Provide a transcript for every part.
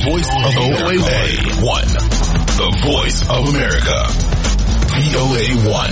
voice of VOA1. The voice of America. VOA1.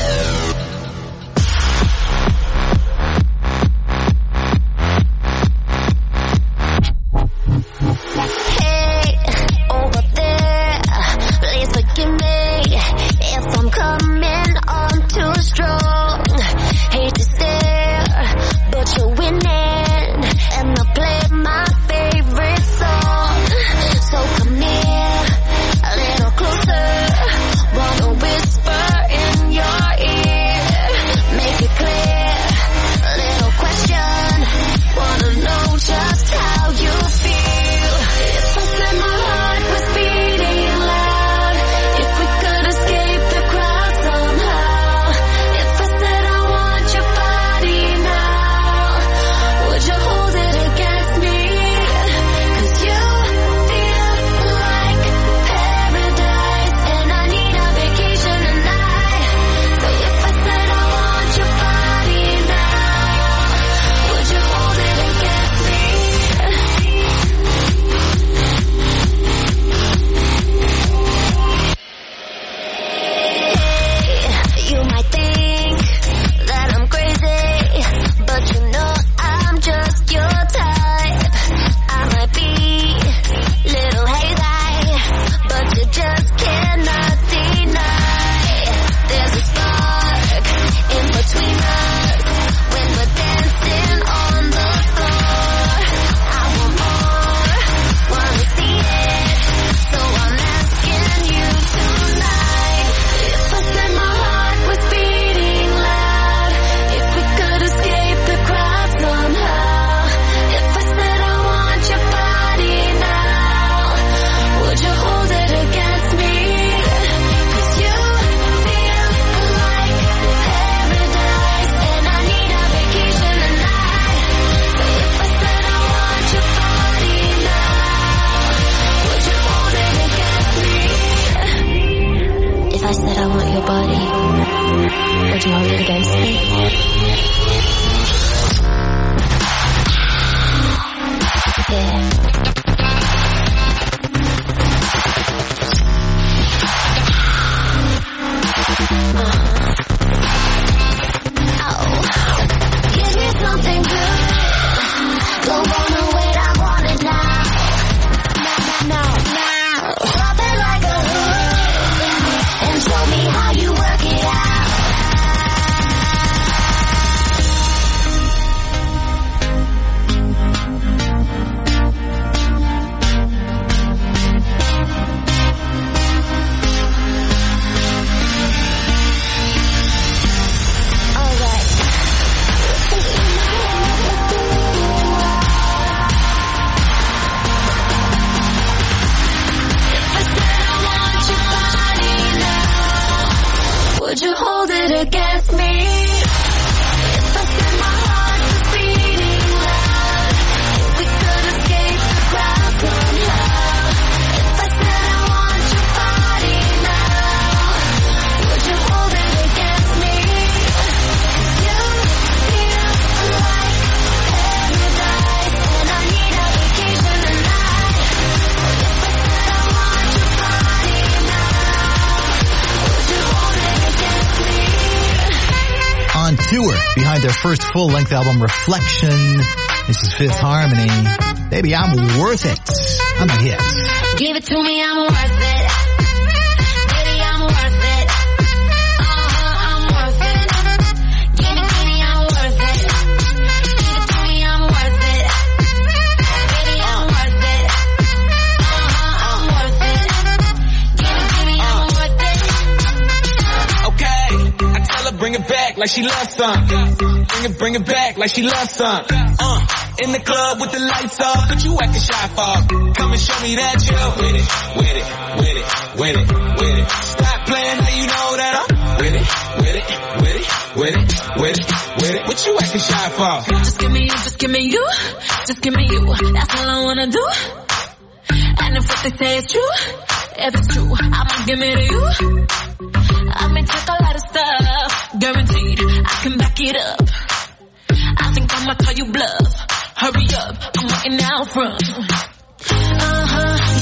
Behind their first full-length album, Reflection. This is Fifth Harmony. Baby, I'm worth it. I'm a hit. Give it to me, I'm worth it. Baby, I'm worth it. I'm worth it. Give it to me, I'm worth it. Give it to me, I'm worth it. Baby, I'm worth it. I'm worth it. Give it to me, I'm worth it. Okay, I tell her bring it back like she loves something. Bring it back like she loves something. In the club with the lights off, but you acting shy for. Come and show me that you're with it, with it, with it, with it, with it. Stop playing, now you know that I'm with it, with it, with it, with it, with it, with it. What you acting shy for? Just give me you, just give me you, just give me you. That's all I wanna do. And if what they say is true, if it's true, I'ma give it to you. I may take a lot of stuff, guaranteed I can back it up. I think I'ma call you bluff. Hurry up, I'm waiting out front.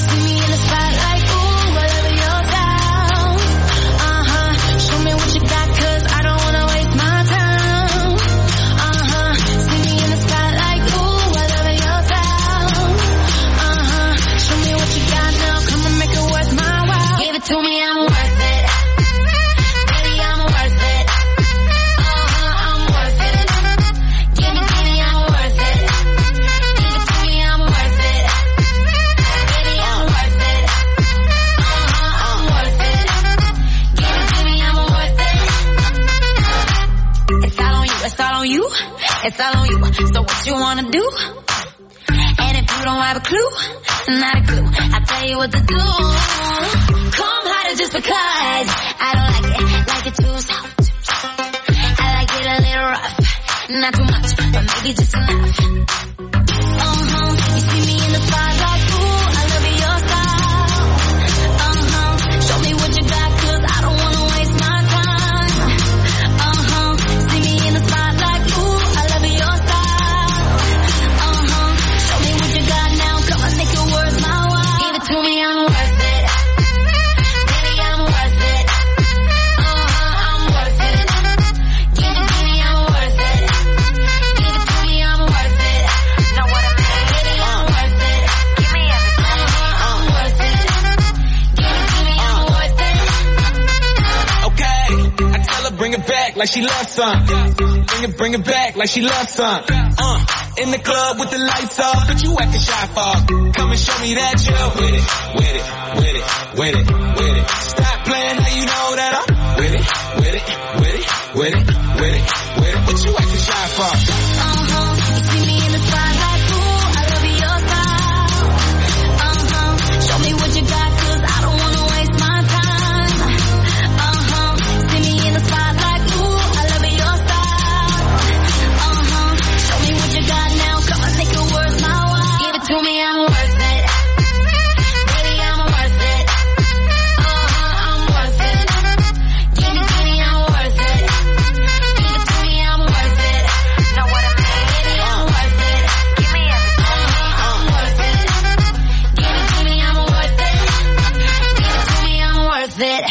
it's all on you. So what you wanna do? And if you don't have a clue, not a clue, I'll tell you what to do. Come harder just because I don't like it too soft. I like it a little rough, not too much, but maybe just enough. You see me in the spotlight, ooh, I love your style. Show me what you got, 'cause I don't wanna waste my time. See me in the spotlight, ooh, I love your style. Show me what you got now, come on, make it worth my while. Give it to me, I'm worth it. Baby, I'm worth it. I'm worth it. Give it to me, I'm worth it. Give it to me, I'm worth it. Know what I mean? Baby, I'm worth it. Give me everything. I'm worth it. Give it to me, I'm worth it. Okay, I tell her bring it back like she loves some. Bring it back like she loves some. In the club with the lights off, but you acting shy for. Come and show me that you're with it, with it, with it, with it, with it. Stop playing, now you know that I'm with it, with it, with it, with it, with it, with it. What you acting shy for? You see me in the spotlight, ooh, I love your style. Show me what you got, 'cause I don't wanna waste my time. See me in the spotlight, ooh, I love your style. Show me what you got now, come on, make it worth my while. Give it to me, I'm worth it. Baby, I'm worth it. I'm worth it. Give it to me, I'm worth it. Give it to me, I'm worth it. Know what I mean? Baby, I'm worth it. Give me everything. I'm worth it. Give it to me, I'm worth it. Give it to me, I'm worth it.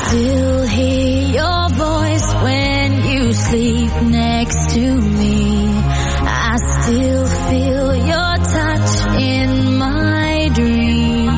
still hear your voice when you sleep next to me. I still feel your touch in my dream.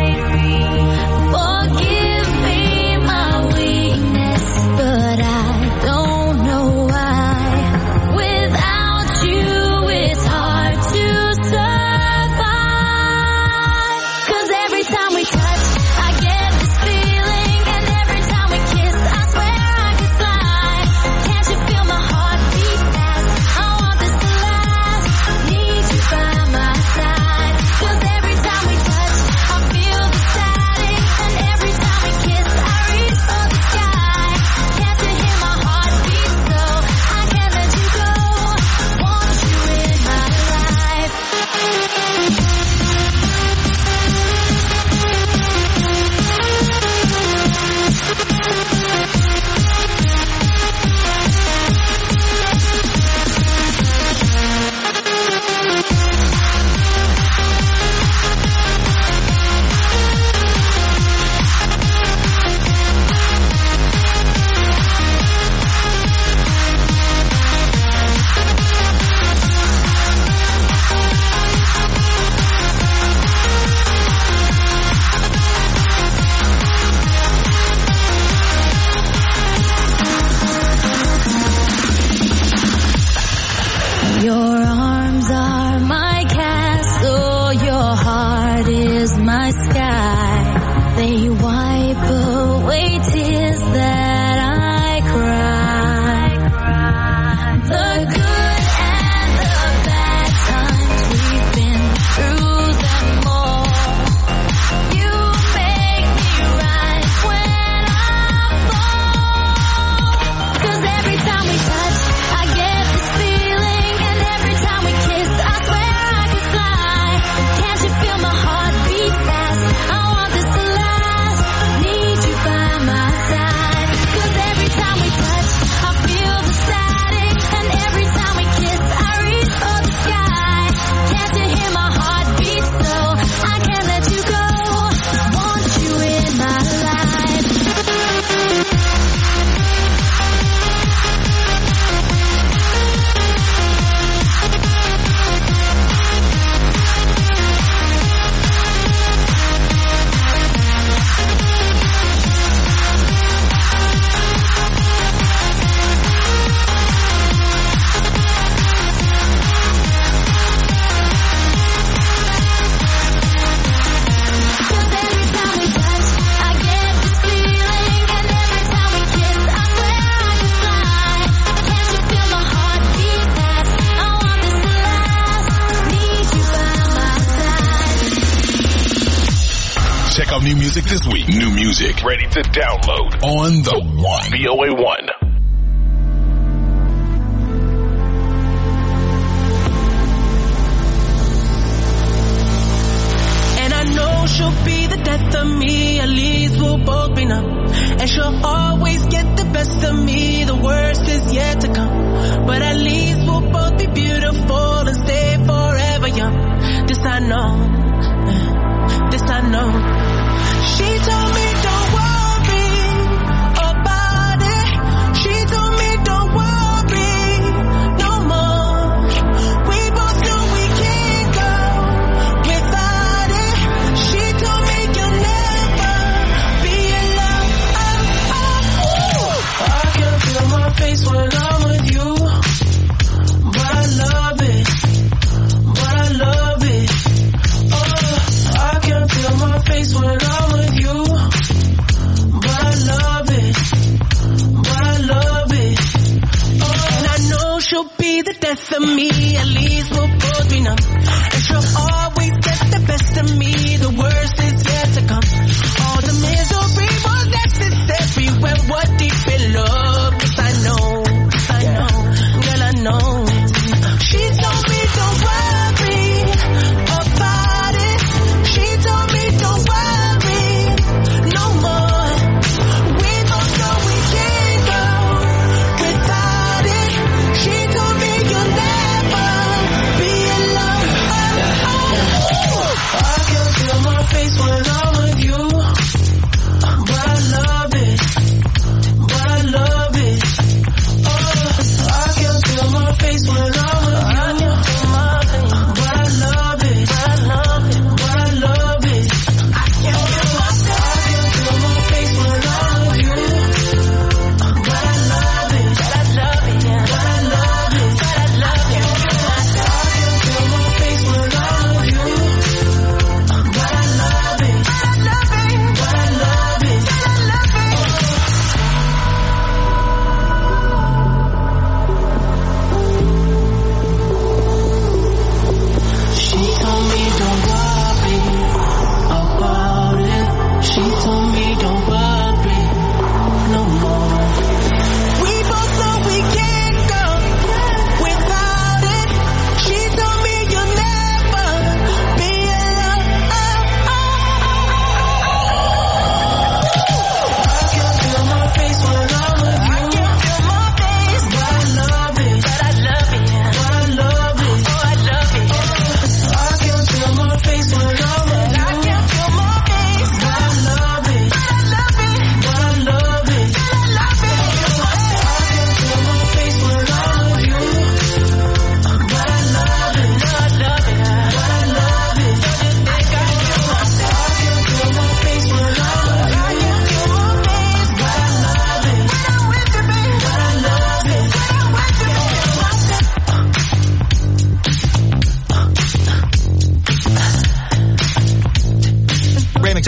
Forgive me my weakness, but I don't know why. Without you, it's hard to survive. 'Cause every time we touch, I get this feeling, and every time we kiss, I swear I could fly. Can't you feel my heart beat fast? I want this to last. Need you by my side. 'Cause every time we touch, I feel the static, and every time we kiss, I reach for the sky. Can't you hear my heart beat? So I can't let you go. Want you in my life. Your arms are my castle, your heart is my sky. They wipe away tears that I cry. The good and the bad times, we've been through them all. You make me rise when I fall. 'Cause every time we touch, I get this feeling, and every time we kiss, I swear I could fly. Can't you feel my heart beat fast? I want this to last. Need you by my side. 'Cause every time we touch, I feel the static, and every time we kiss, I reach for the sky. Can't you hear my heart beat? So I can't let you go. Want you in my life. Cause every time we touch, I get this feeling, and every time we kiss, I swear I could fly. Can't you feel my heart beat fast? I want this to last. Need you by my side. Check out new music this week. New music ready to download on the One. VOA One. And I know she'll be the death of me, at least we'll both be numb. And she'll always get the best of me, the worst is yet to come. But at least we'll both be beautiful and stay forever young. This I know, this I know. She told me don't worry about it. She told me don't worry no more. We both know we can't go without it. She told me you'll never be alone. I can feel my face when I'm with you, but I love it, but I love it. Oh, I can feel my face when I'm with you, but I love it, but I love it. Oh, and I know she'll be the death of me, at least we'll both be numb. And she'll always get the best of me, the worst is yet to come. All the misery was necessary when we're deep in love. 'Cause I know, girl I know. She told me don't worry about it. She told me don't worry no more. We both know we can't go without it. She told me you'll never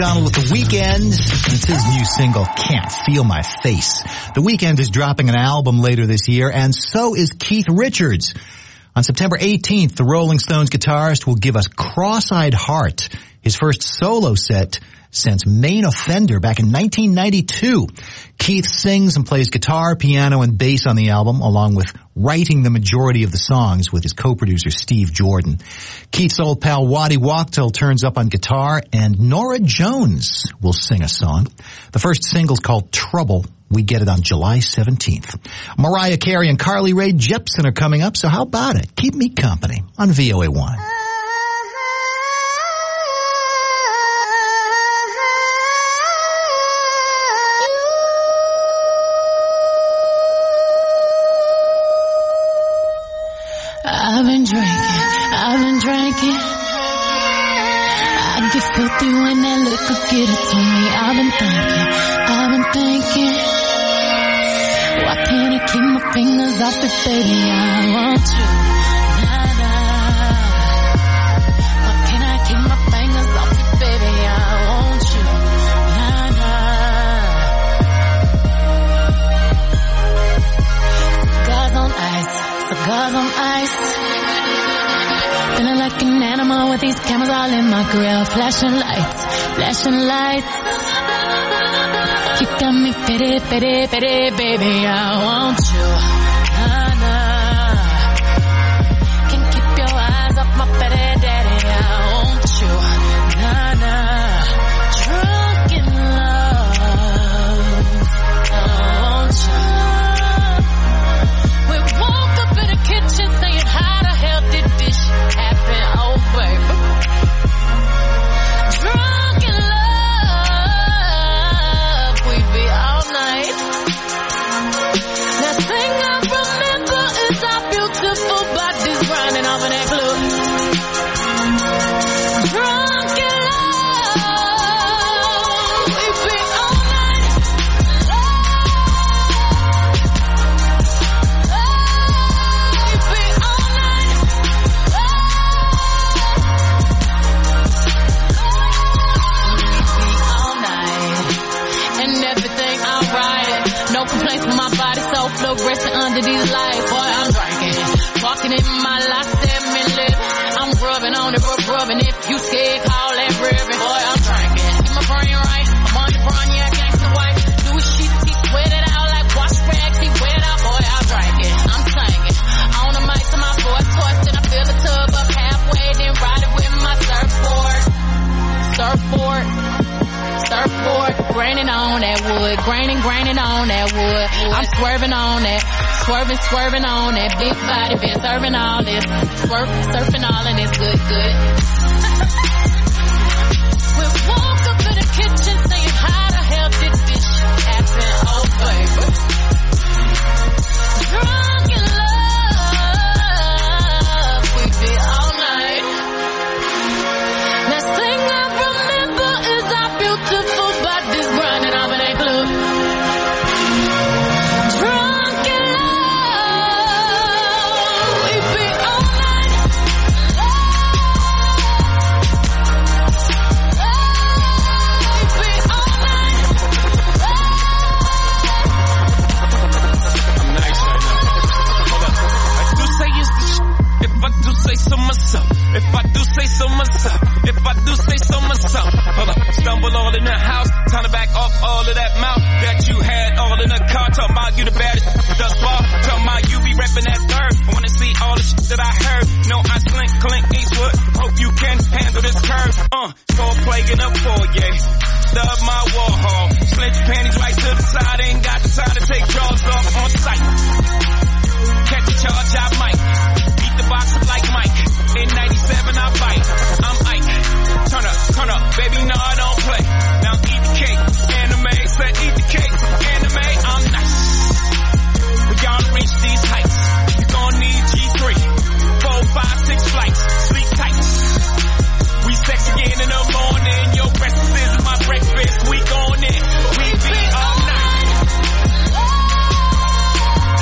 McDonald with The Weeknd. It's his new single, Can't Feel My Face. The Weeknd is dropping an album later this year, and so is Keith Richards. On September 18th, the Rolling Stones guitarist will give us Cross-Eyed Heart, his first solo set since Main Offender back in 1992. Keith sings and plays guitar, piano, and bass on the album, along with writing the majority of the songs with his co-producer Steve Jordan. Keith's old pal Waddy Wachtel turns up on guitar, and Norah Jones will sing a song. The first single's called Trouble. We get it on July 17th. Mariah Carey and Carly Rae Jepsen are coming up, so how about it? Keep me company on VOA1. I've been drinking. I get filthy when that liquor get it to me. I've been thinking. Why can't I keep my fingers off it, baby? I want you. Nah. Why can't I keep my fingers off it, baby? I want you. Cigars on ice. Feeling like an animal with these cameras all in my grill. Flashing lights. You got me pity, baby. I want you. Nah. Can't keep your eyes off my petty daddy. I want you. Nah. Drunk in love. I want you. We woke up in the kitchen saying, how the hell did this happen? Oh, baby. Drunk in love. We be all night. The thing I remember is our beautiful bodies grinding off in that club. Drunk in love. We be all night. We be all night. We be all night. And everything alright. No complaints with my body, so fluorescent under these lights. Boy, I'm drinking. Walking in my life, 7-Eleven. I'm rubbing on it, rubbing. If you scared, call that ribbon. Boy, I'm drinking. Get my brain right. I'm on the brawn, yeah, gangsta white. Do his shit, he sweat it out like wash rags. He wet out, boy, I'm drinking. I'm singing. On the mic to my voice, and I fill the tub up halfway, then ride it with my surfboard. Graining on that wood, graining on that wood. I'm swerving on that, swerving on that big body, been serving all this, surfing all and it's good. We woke up in the kitchen saying, how the hell did this shit happen? Oh, baby. Drunk in love, we be all night. Last thing I remember is our beautiful bodies grinding off in that club. Drunk in love, we be all night. We be all night. I'm nice right now. Hold up. I do say it's the if I do say so myself. If I do say so myself. If I do say so myself. Hold up. Stumble all in the house. Time to back off all of that mouth that you had all in the car. Talking about you the baddest thus far. Talking about you be repping that third. I wanna see all the shit that I heard. No, I slink Clint Eastwood. Hope you can handle this curve. Sword plague in the foyer. Stub my Warhol. Slit your panties right to the side. Ain't got the time to take jaws off on sight. Catch a charge, I might. Beat the box up like Mike. In 97, I bite. I'm Ike. Turn up, baby, no, I don't play. Now eat the cake, anime. Said eat the cake, anime. I'm nice. We gotta reach these heights. You gon' need G3. 4, 5, 6 flights. Sleep tight. We sex again in the morning. Your breakfast is my breakfast. We gon' in. We be all night.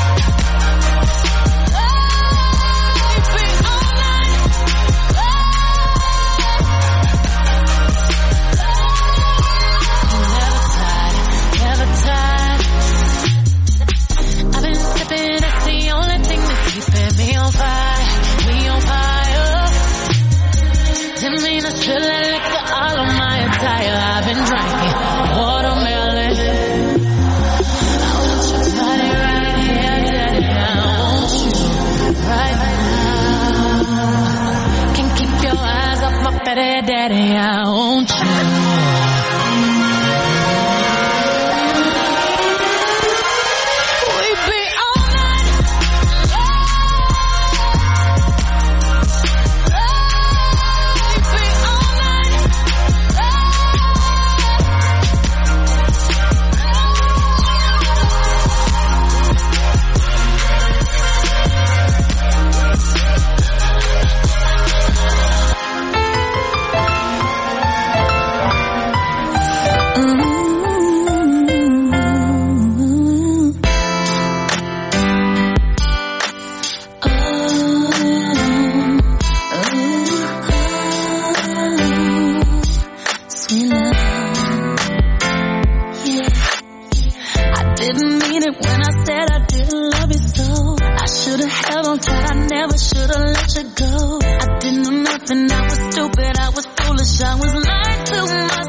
never should've let you go. I didn't know nothing, I was stupid, I was foolish, I was lying to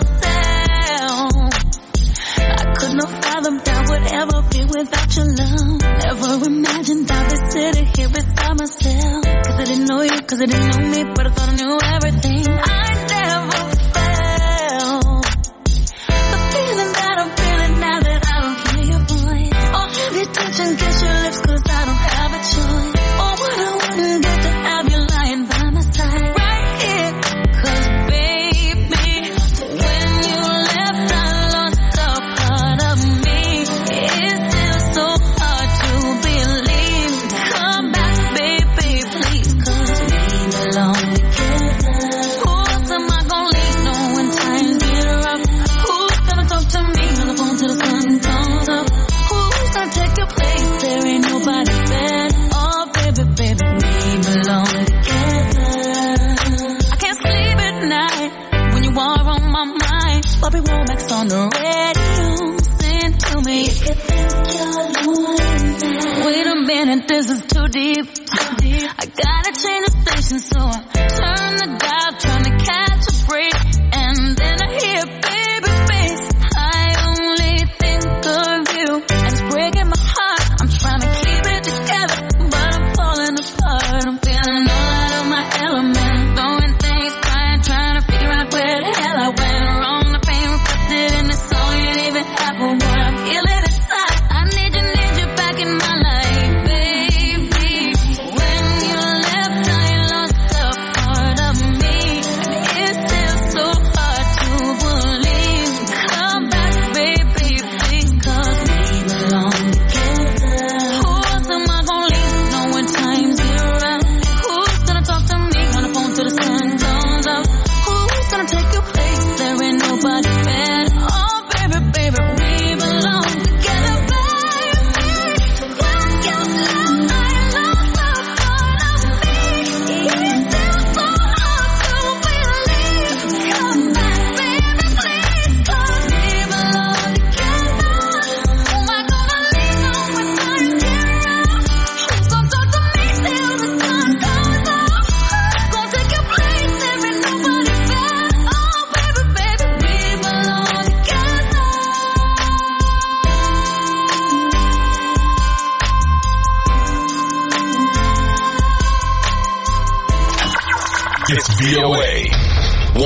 myself. I could not fathom that would ever be without your love. Never imagined I'd be sitting here beside myself. Cause I didn't know you, cause I didn't know me, but I thought I knew everything. I never felt the feeling that I'm feeling now that I don't hear your voice. Or have you touching, kiss your lips, cause I don't have a choice. Or what I wouldn't get to have you lying by my side right here. Cause baby, when you left I lost a part of me. It's still so hard to believe. Come back baby, please, cause we belong together. Who else am I gonna leave know when times get rough? Who's gonna talk to me on the phone till the sun comes up? Who's gonna take your place? There ain't nobody better. Oh baby, baby, we belong together. I can't sleep at night when you are on my mind. Bobby Womack's on the radio, sing to me. You could think you're lonely now. Wait a minute, this is too deep. I gotta change the station, so I turn the dial, trying to catch a break. And then I hear baby face. I only think of you, and it's breaking my heart. I'm trying to keep it together, but I'm falling apart. I'm feeling all out of my element, throwing things, trying to figure out where the hell I went wrong. The pain reflected in the song, you didn't even have a word. I'm feeling inside. I need you back in my life, baby. When you left, I lost a part of me. It's still so hard to believe. Come back, baby, please, cause we belong together. Who else am I gonna leave know when times get rough? Who's gonna talk to me on the phone till the sun comes up? Who's gonna take your place? There ain't nobody better. Oh baby, baby, we belong together, baby. When you left, I lost a part of me. It's still so hard to believe. Come back, baby, please, cause we belong together. Who am I gonna leave know when times get rough? Who's gonna talk to me till the sun comes up? Gonna take your place, there ain't nobody better. Oh baby, baby, we belong together. It's VOA 1.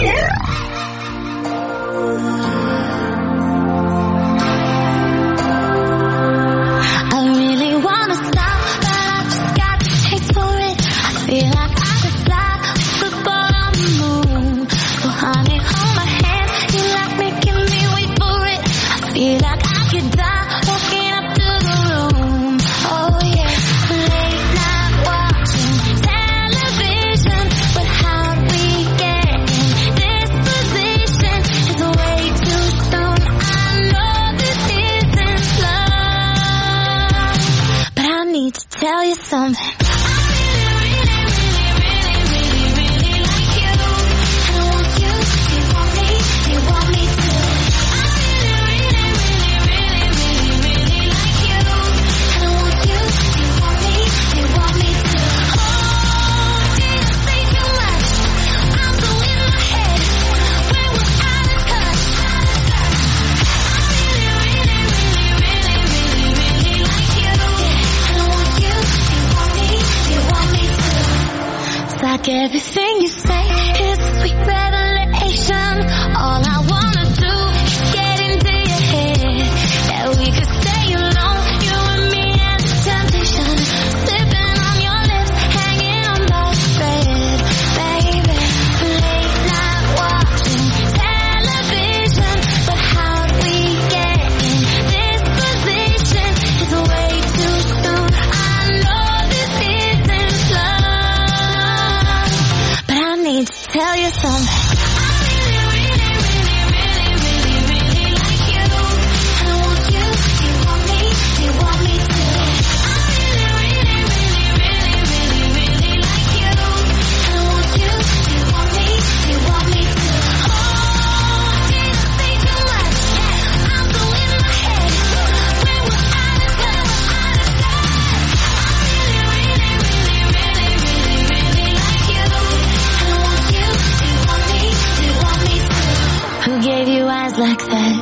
I really wanna stop, but I just got the taste for it. I feel like I could fly before on the moon. So honey, hold my hand, you like making me wait for it. I feel like I could die walking up to the room. Oh yeah, late night watching television, but how do we get in this position? It's way too soon. I know this isn't love, but I need to tell you something. I really, really, really, really, really like you. And I want you, you want me, you want me too. I really, really, really, really, really, really like you. And I want you, you want me, you want me too. Oh, didn't say too much. I'm so in my head. When we're out of touch. I really, really, really, really, really, really like you. And I want you, you want me, you want me too. It's like everything you say is a sweet revelation. All I wanna do is get into your head. That we could stay alone, you and me and the temptation. Sipping on your lips, hanging on by a thread. Baby, late night watching television, but how do we get in this position? It's way too soon. I know this isn't love,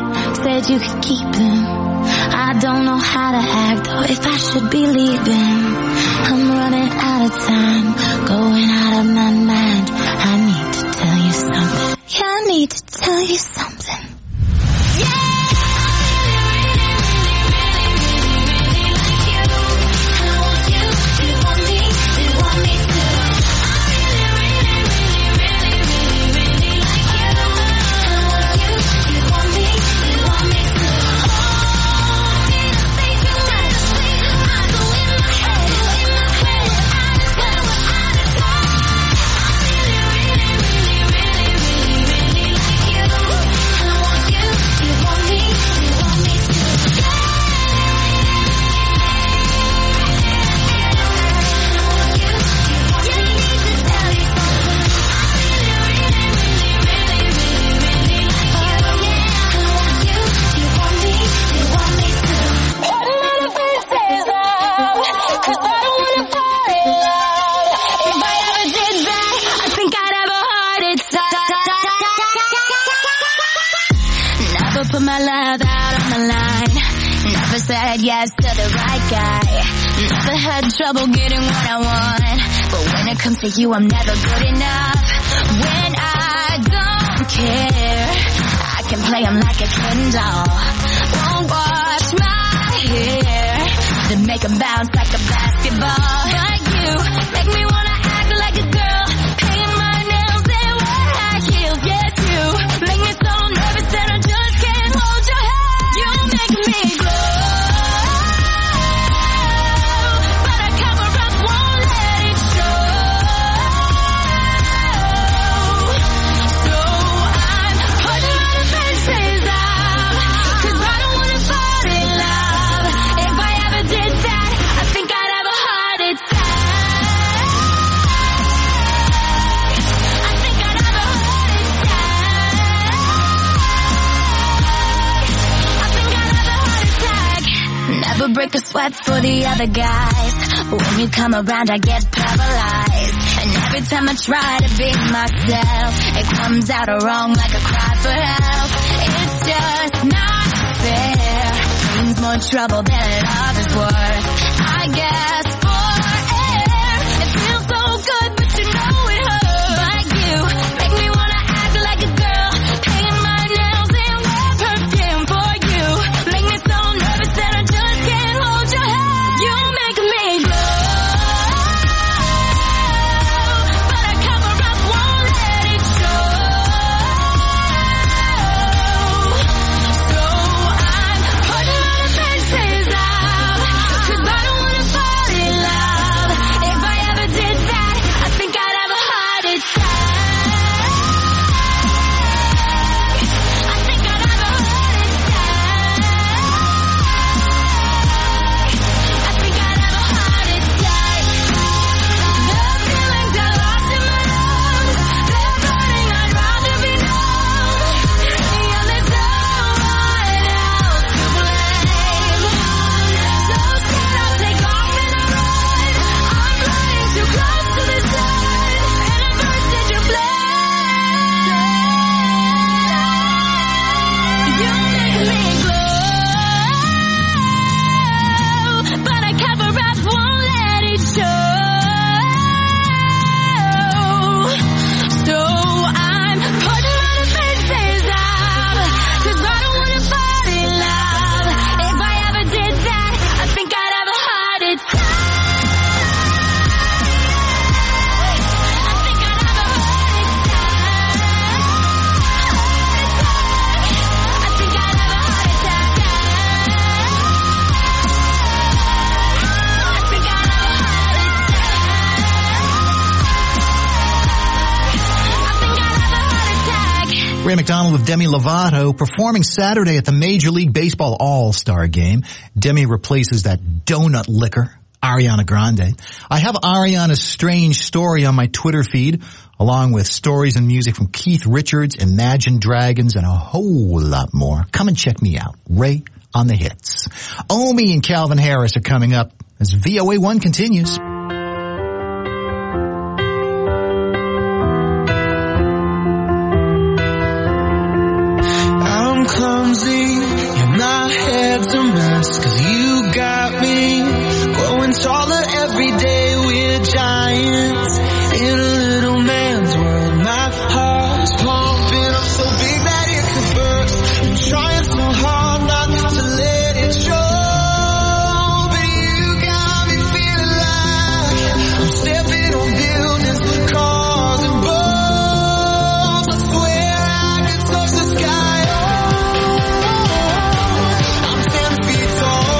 said you could keep them. I don't know how to act or if I should be leaving. I'm running out of time, going out of my mind. I need to tell you something. Yeah, I need to tell you something. Yeah! Put my love out on the line. Never said yes to the right guy. Never had trouble getting what I want. But when it comes to you, I'm never good enough. When I don't care, I can play him like a Ken doll. Won't wash my hair, then make him bounce like a basketball. Like you, make me wanna act like a girl, paint my nails and wear high heels. Yes, you make me so nervous that I just can't hold your hand. You make me glow, but I cover up, won't let it show. So I'm putting my defenses up, 'cause I don't wanna fall in love. If I ever did that, I think I'd have a heart attack. I think I'd have a heart attack. I think I'd have a heart attack. Never break a sweat for the other guys. When you come around, I get paralyzed. And every time I try to be myself, it comes out wrong like a cry for help. It's just not fair. Brings more trouble than love is worth. I guess for air, it feels so good, but you know it hurts. Like you, make me wanna act like a girl, paint my nails and wear perfume for you. Make me so nervous that I just can't hold your hand. You make me glow, but I cover up, won't let it show. So I'm putting my defenses up, 'cause I don't wanna fall in love. If I ever did that, I think I'd have a heart attack. I think I'd have a heart attack. I think I'd have a heart attack. The feelings are lost in my lungs. They're burning, I'd rather be numb. Yeah, there's no one else to blame. So scared I'll take off and I run. I'm flying too close to the sun, and I burst into flame. You make me glow, but I cover up, won't let it show. So I'm putting my defenses up, 'cause I don't wanna fall in love. If I ever did that, I think I'd have a heart attack. I think I'd have a heart attack. I think I'd have a heart attack. I think I'd have a heart attack. Ray McDonald with Demi Lovato performing Saturday at the Major League Baseball All-Star Game. Demi replaces that donut licker, Ariana Grande. I have Ariana's strange story on my Twitter feed, along with stories and music from Keith Richards, Imagine Dragons, and a whole lot more. Come and check me out. Ray on the Hits. Omi and Calvin Harris are coming up as VOA1 continues. I'm clumsy Yeah, my head's a mess, 'cause you got me growing taller every day. We're giants in a little man's world. My heart's pumping up so big that it could burst. I'm trying so hard not to let it show, but you got me feeling like I'm stepping on buildings, cars and boats. I swear I could touch the sky. Oh, I'm 10 feet tall.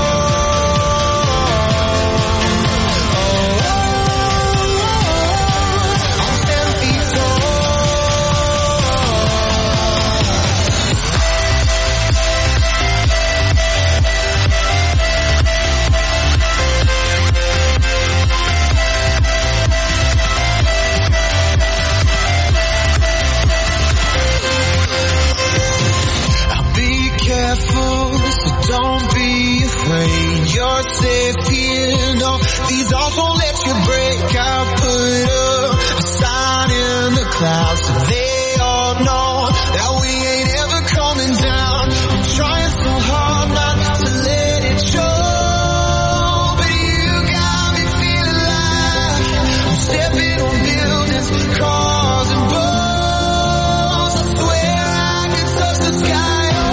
Careful, so don't be afraid. You're safe here. No, these walls won't let you break. I put up a sign in the clouds so they all know that we ain't ever coming down. I'm trying so hard not to let it show, but you got me feeling like I'm stepping on buildings, cars and boats. I swear I could touch the sky.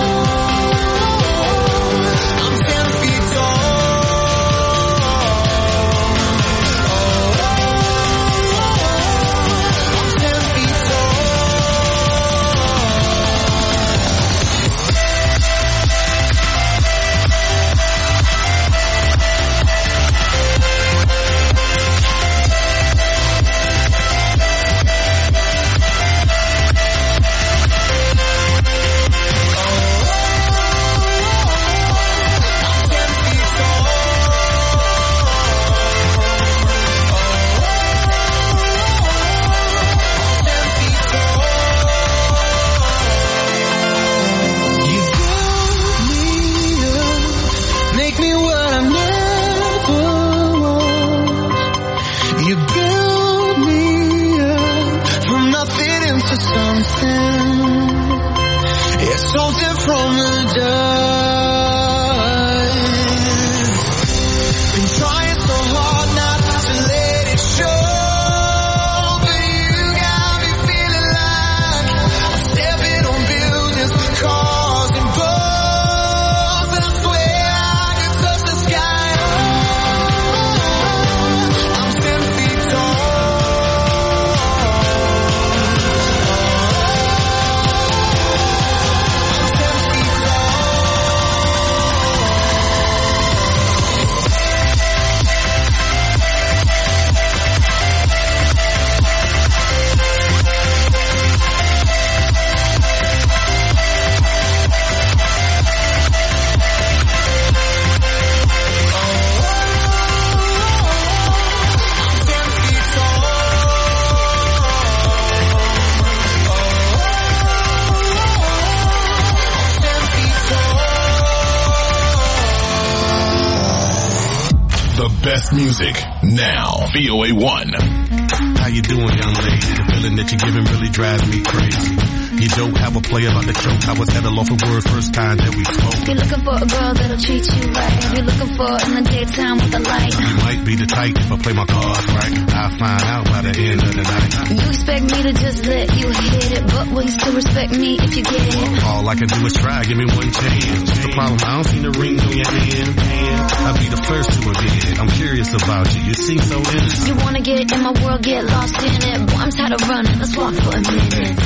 Best music now. VOA1. How you doing, young lady? The feeling that you're giving really drives me crazy. You don't have a play about the choke. I was at a loss for words first time that we spoke. You're looking for a girl that'll treat you right. You're looking for in the daytime with the light. You might be the type if I play my cards right. I'll find out by the end of the night. You expect me to just let you hit it, but will you still respect me if you get it? All I can do is try, give me one chance. What's the problem? I don't see the ring on your hand. I'll be the first to admit. I'm curious about you. You seem so innocent. You wanna get in my world, get lost in it. Boy, I'm tired of running. Let's walk for a minute.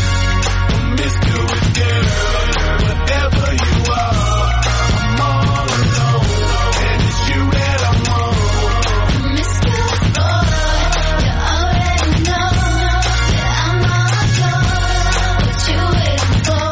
Promiscuous girl, whatever you are, I'm all alone, and it's you that I want. Promiscuous boy, you already know that I'm all gone. What you waiting for?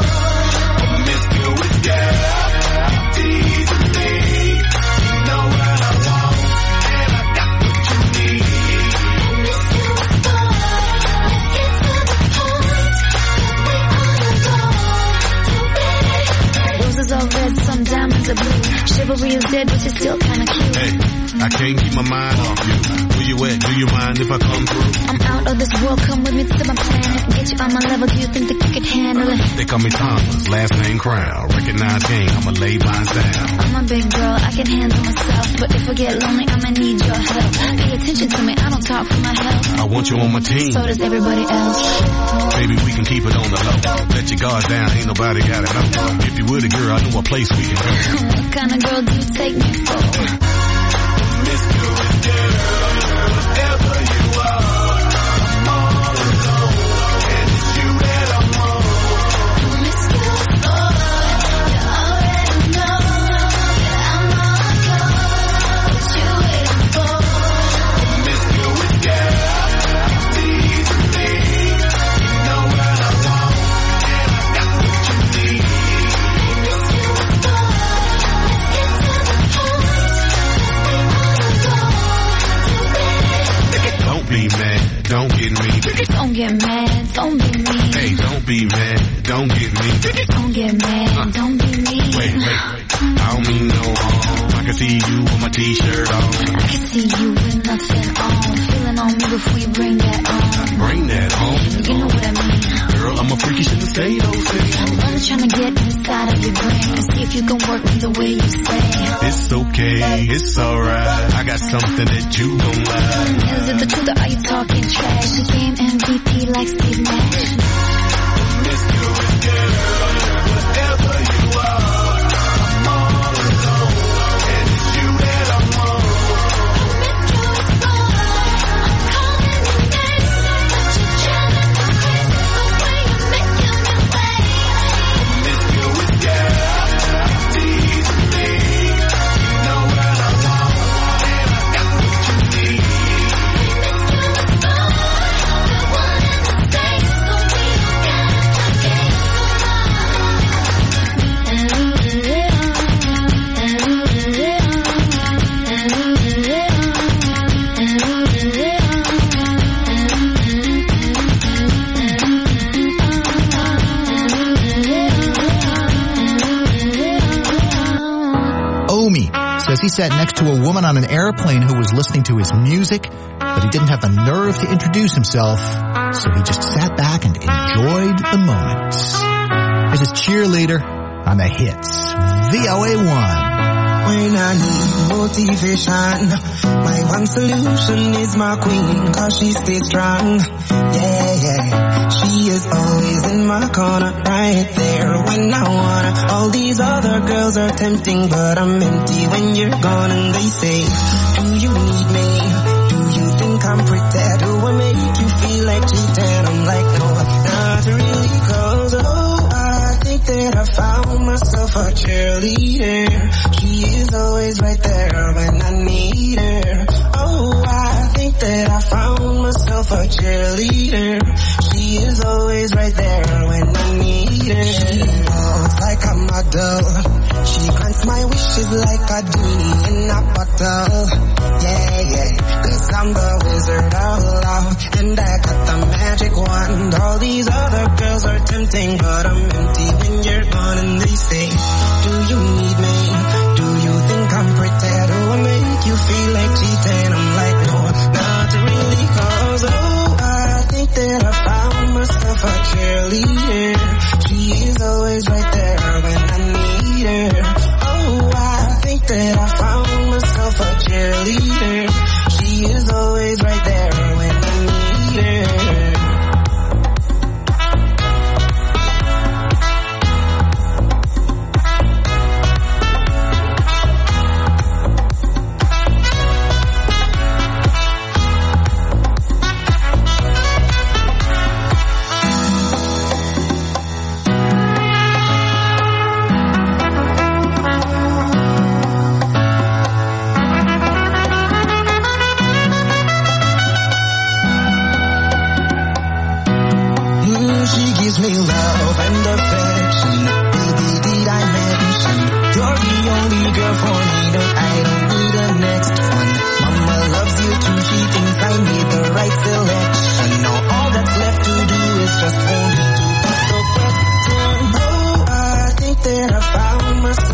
Promiscuous girl, you're teasing me. You know what I want, and I got what you need. Promiscuous boy, let's get to the point. red, some diamonds are blue. Chivalry is dead, but you're still kinda cute. Hey, I can't keep my mind off you. Where you at? Do you mind if I come through? I'm out of this world, come with me to my planet. Get you on my level, do you think that you could handle it? They call me Thomas, last name Crown. Recognize game, I'ma lay mine down. I'm a big girl, I can handle myself. But if I get lonely, I'ma need your help. Pay attention to me, I don't talk for my health. I want you on my team. So does everybody else. Baby, we can keep it on the low. Let your guard down, ain't nobody got it know. If you were the girl, I know a place we can go. What kind of girl do you take me for? Miss Good Girl, whatever you are, I'm all alone, and it's you that I want. Miss Good Boy, you already know that I'm all gone. What you waiting for? Miss Good Girl, please me. You know what I want, and I got what you need. Miss Good Boy, let's get to the point. Don't be mad, don't get me. Don't get mad, don't be mean. Hey, don't be mad, don't get me. Don't get mad, don't be mean. Wait, I don't mean no harm. I can see you with my t-shirt on. I can see you with nothing on. Feeling on me before you bring that on. Bring that home. You know what I mean. Girl, I'm a freaky, shouldn't say those things. I'm only trying to get inside of your brain and see if you can work me the way you say. It's okay, it's alright. I got something that you gon' like. Is it the truth or are you talking trash? The game MVP like Steve Nash. Miss Good Girl, whatever you are, I'm all alone, and it's you that I want. Miss Good Boy, I'm calling your name, but you're driving me crazy the way you're making me wait. Miss Good Girl, please me. You know what I want, and I got what you need. Miss Good Boy, the one in the States, so we don't got the game Omi says he sat next to a woman on an airplane who was listening to his music, but he didn't have the nerve to introduce himself, so he just sat back and enjoyed the moment. This is Cheerleader on the hits. VOA1. When I need motivation, my one solution is my queen, cause she stays strong. Yeah, she is always in my corner, right there when I wanna. All these other girls are tempting, but I'm empty when you're gone. And they say, do you need me? Do you think I'm pretty? Do I make you feel like cheating? I'm like, no, not really, cause I think that I found myself a cheerleader. She is always right there when I need her. Oh, I think that I found myself a cheerleader. She is always right there when I need her. She walks like a model. She grants my wishes like a genie in a bottle. Yeah, cause I'm the wizard of love, and I got the magic wand. All these other girls are tempting, but I'm empty when you're gone. And they say, do you need me? Do you think I'm pretty? Do I make you feel like cheating? I'm like, no, not really, cause I think that I found myself a cheerleader. She is always right there when I need her. Oh, I think that I found myself a cheerleader. She is always right there when I need her. Me love and affection, baby, did I mention you're the only girl for me, no, I don't need a next one. Mama loves you too, she thinks I made the right selection. Now all that's left to do is just for me to put the question. Oh, I think that I found myself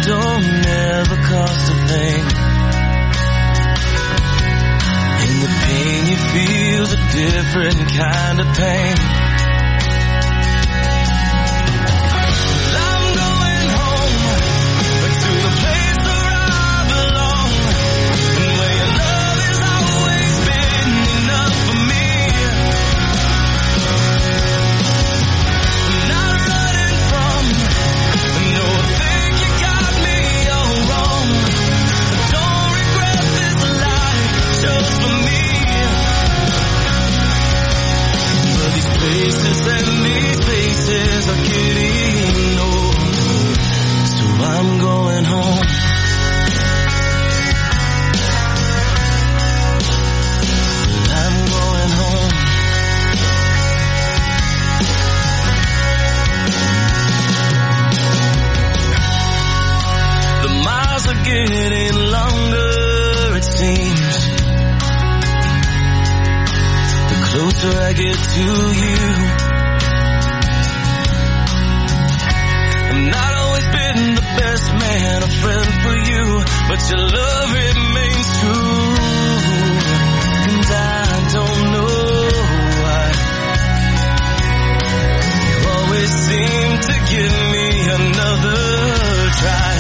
don't ever cost a thing. And the pain you feel's a different kind of pain. I'm going home to the place where I belong, and where your love has always been enough for me. Not running from, no, I think you got me all wrong. Don't regret this life just for me. But these places and these faces are getting old, so I'm going home. I'm going home. The miles are getting longer, it seems. The closer I get to you. I've not always been the best man or friend for you, but your love remains true. And I don't know why you always seem to give me another try.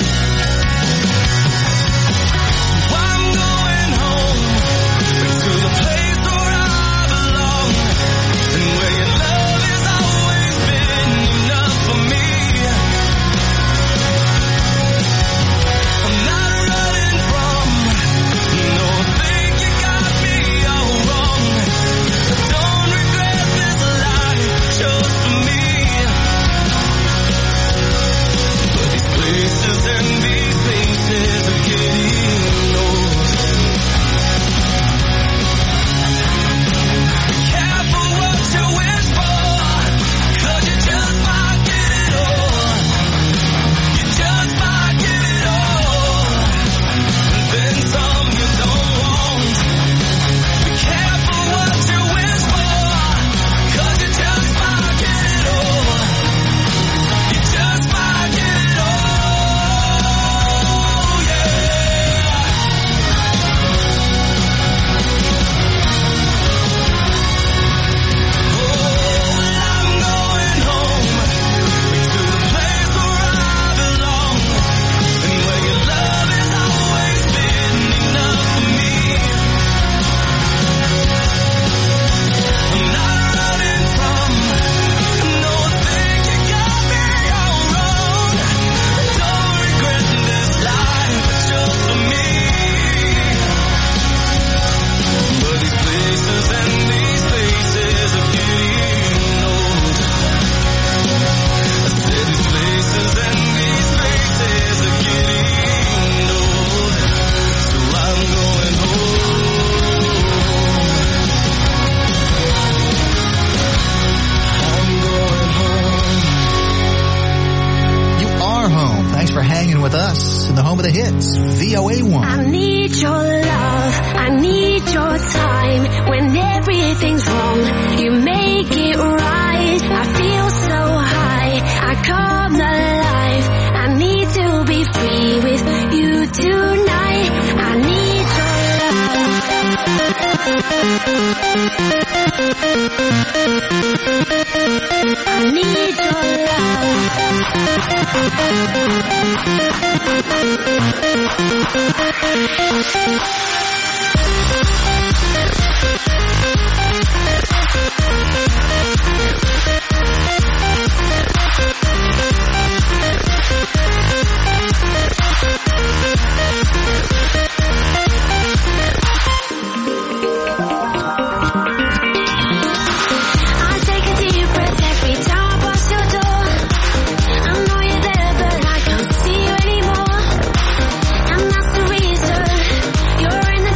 I'm going home to the place where I belong, and where your love has always been enough for me. I'm not running from, no, I think you got me all wrong. Don't regret this life just for me. But these places and these faces are getting old. Careful what you wish for, 'cause you just might get it all. You just might get it all, and then some you don't want. Be careful what you wish for, 'cause you just might get it all. You just might get it all, yeah. I'm going home to the place where I belong, and where your love has always been enough for me. I'm not running from, no, I think you got me all wrong. Don't regret this life just for me. But these places and these faces are getting old. I said these places and these faces are getting old, so I'm going home. I'm going home. You are home. Thanks for hanging with us in the home of the hits, VOA1. I need your love, I need your time. When everything's wrong, you make it right. I feel so high, I come alive. I need to be free with you tonight. I need your love. I need your I take a deep breath every time I pass your door. I know you're there, but I can't see you anymore. And that's the reason you're in the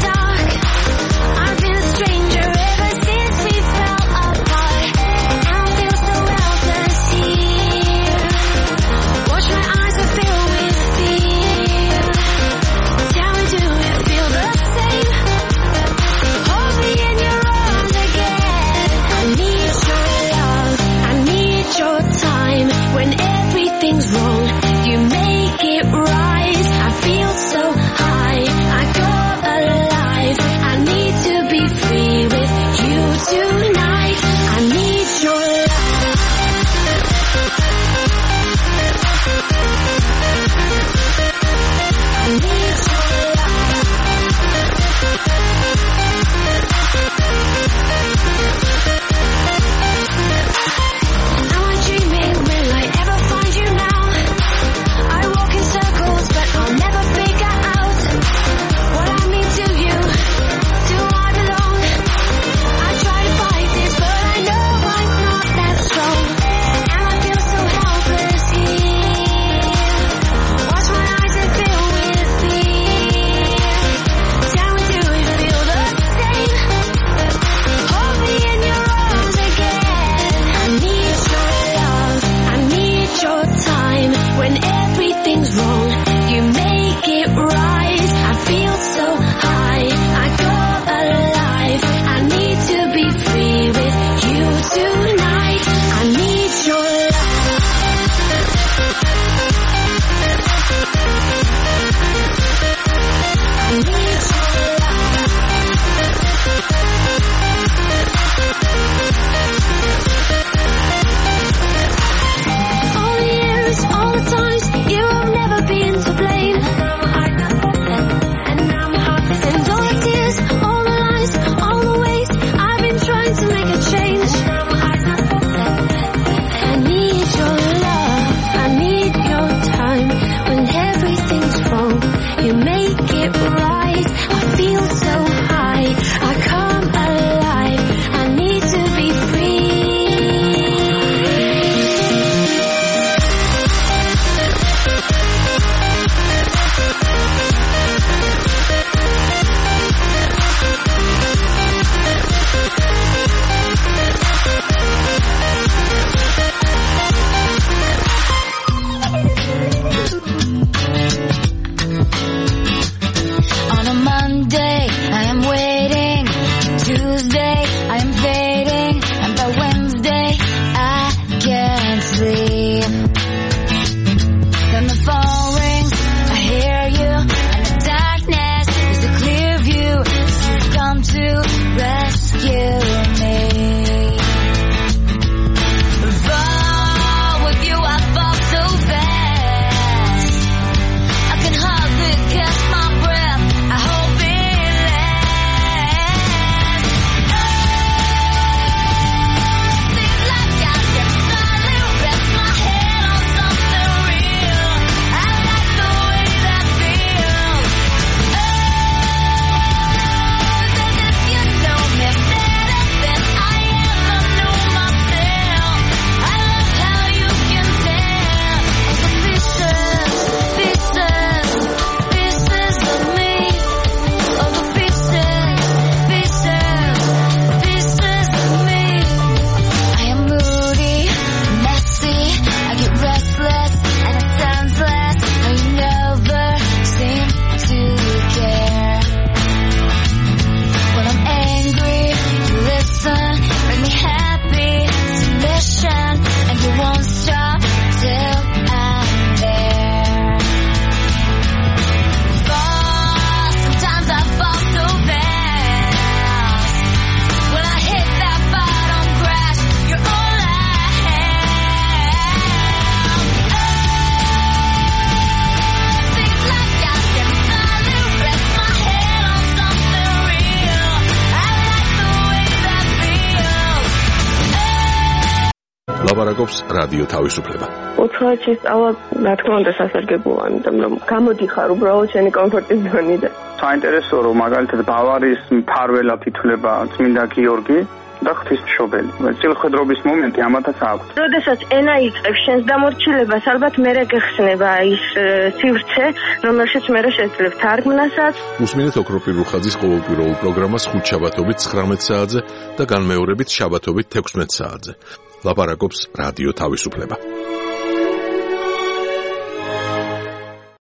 ლაპარაკობს რადიო თავისუფლება. უცხოეთში სწავლა, რა თქმა უნდა, სასარგებლოა, იმიტომ რომ გამოდიხარ უბრალოდ შენი კომფორტის ზონიდან. საინტერესოა, რომ მაგალითად ბავარიის მფარველად ითვლება წმინდა გიორგი და ღვთისმშობელი. წილხედრობის მომენტი ამათაც აქვს. როდესაც ენა იწყებს შენს დამორჩილებას, ალბათ მერე გეხსნება ის სივრცე, რომელშიც მერე შეძლებ თარგმნასაც. უსმინეთ ოქროპირ რუხაძის ყოველკვირეულ პროგრამას ხუთშაბათობით 19 საათზე და განმეორებით შაბათობით 16 საათზე. ლაპარაკობს რადიო თავისუფლება.